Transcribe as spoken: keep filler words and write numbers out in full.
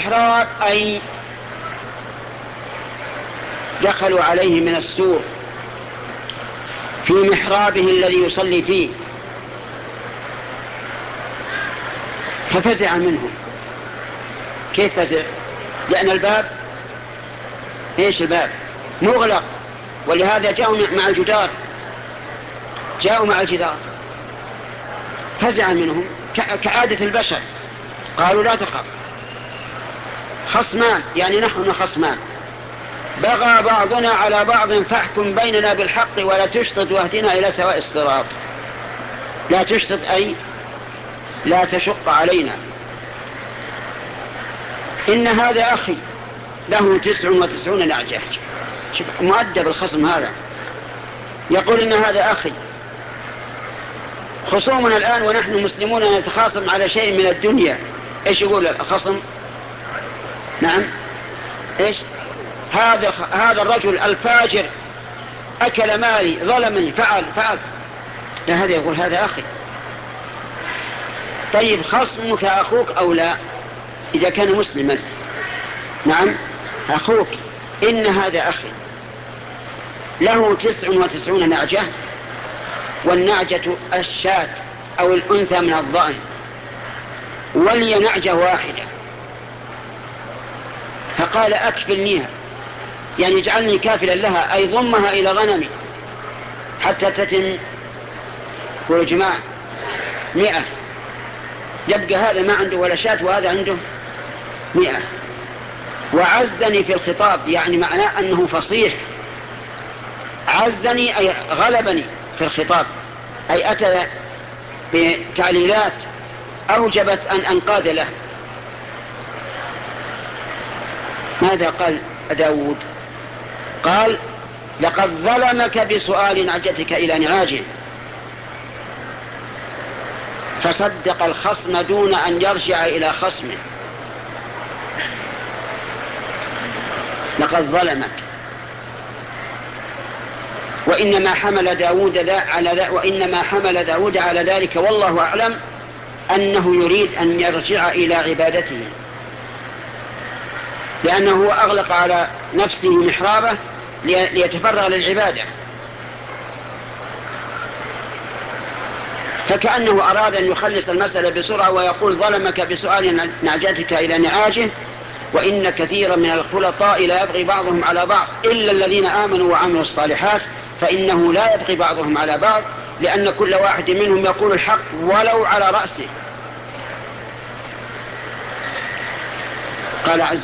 المحراب أي دخلوا عليه من السور في محرابه الذي يصلي فيه، ففزع منهم. كيف فزع؟ لأن الباب ايش؟ الباب مغلق، ولهذا جاءوا مع الجدار، جاءوا مع الجدار فزع منهم كعادة البشر. قالوا لا تخف، خصمان يعني نحن خصمان، بغى بعضنا على بعض فاحكم بيننا بالحق ولا تشطط واهدنا إلى سواء الصراط. لا تشطط أي لا تشق علينا. إن هذا أخي له تسع وتسعون نعجة. مؤدب الخصم هذا، يقول إن هذا أخي. خصومنا الآن ونحن مسلمون نتخاصم على شيء من الدنيا، إيش يقول الخصم؟ نعم إيش؟ هذا هذا الرجل الفاجر أكل مالي، ظلمني، فعل فعل لا، هذا يقول هذا أخي. طيب خصمك أخوك أو لا؟ إذا كان مسلما نعم أخوك. إن هذا أخي له تسع وتسعون نعجة، والنعجة الشاة أو الأنثى من الضأن، ولي نعجة واحدة. فقال أكفلنيها، يعني اجعلني كافلا لها، أي ضمها إلى غنمي حتى تتم. قولوا جماعة مئة، يبقى هذا ما عنده ولا شاة وهذا عنده مئة. وعزني في الخطاب، يعني معناه أنه فصيح. عزني أي غلبني في الخطاب، أي أتى بتعليلات أوجبت أن أنقاد له. ماذا قال داود؟ قال لقد ظلمك بسؤال نعجتك إلى نعاجه، فصدق الخصم دون أن يرجع إلى خصمه. لقد ظلمك. وإنما حمل داود ذا على ذا وإنما حمل داود على ذلك والله أعلم أنه يريد أن يرجع إلى عبادته، لأنه أغلق على نفسه محرابه ليتفرغ للعبادة، فكأنه أراد أن يخلص المسألة بسرعة ويقول ظلمك بسؤال نعجتك إلى نعاجه، وإن كثيرا من الخلطاء لا يبغي بعضهم على بعض إلا الذين آمنوا وعملوا الصالحات، فإنه لا يبغي بعضهم على بعض، لأن كل واحد منهم يقول الحق ولو على رأسه. قال عز